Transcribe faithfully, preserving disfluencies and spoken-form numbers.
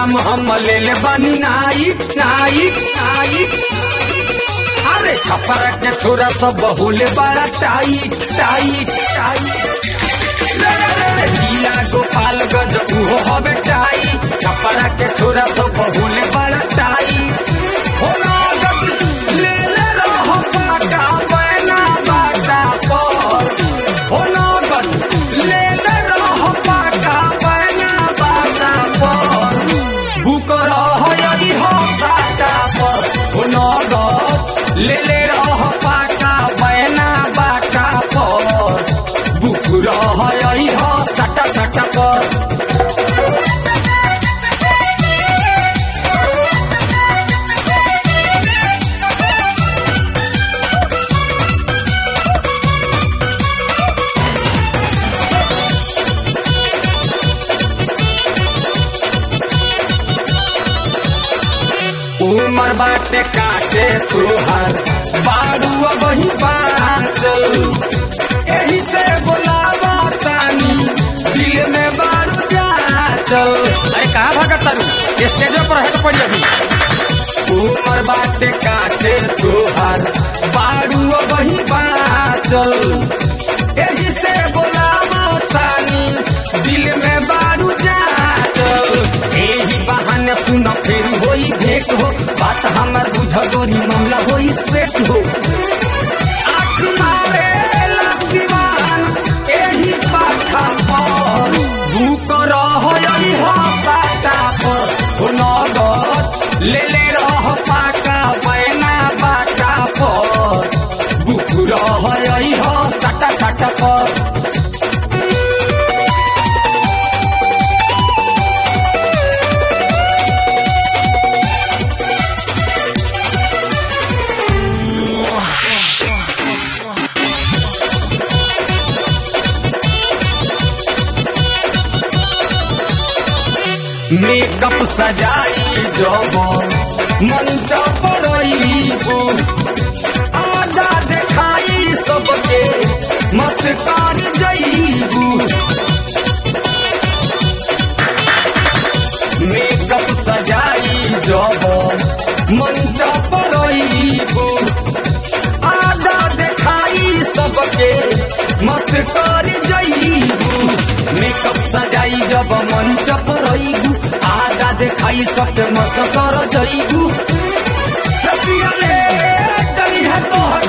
नाम हम ले ले बानी नाइक नाइक नाइक। अरे छपरा के छोरा सब बहुले बड़ा टाइट टाइट टाइट। जिला गोपालगंज उहो हवे टाइट। छपरा के छोरा सब बहुले बड़ा टाइट। हो लागत ले ले रहो पाका बैना बाटा पर। हो लागत ले ले रहो पाका बैना बाटा पर। बुक रहो यही हो साटा पर। हो लागत ले ले रहो पाका बैना बाटा पर। बुक रहो यही हो साटा साटा पर। उमर बाटे काटे तुहार बारू वही बाचल। एही से बोलावा तानी दिल में बारू जाचल। अरे कहाँ भागत तारू स्टेज पर है तो पड़ी अभी। उमर बाटे काटे तुहार बारू वही बाचल। एही से बोलावा तानी दिल में बारू जाचल। एही बहाने सुन फिर होई भेंट हो। बात हमर बुझ गोरी मामला होई सेट हो। आँख मारे लस्सीवान एही पाठा पर। बुक रहो यही हो साटा पर। हो नगद ले ले रहो पाका बैना बाटा पर। बुक रहो यही हो साटा साटा पर। मेकअप सजाई जब मंच पर अइबू। आजा देखाई सबके मस्त कर जइबू। मेकअप सजाई जब मंच पर अइबू। आजा देखाई सबके मस्त कर जइबू। मेकअप सजाई जब मंच पर अइबू। आगा देखाई सबके मस्त कर जइबू। रसिया ले चली है तो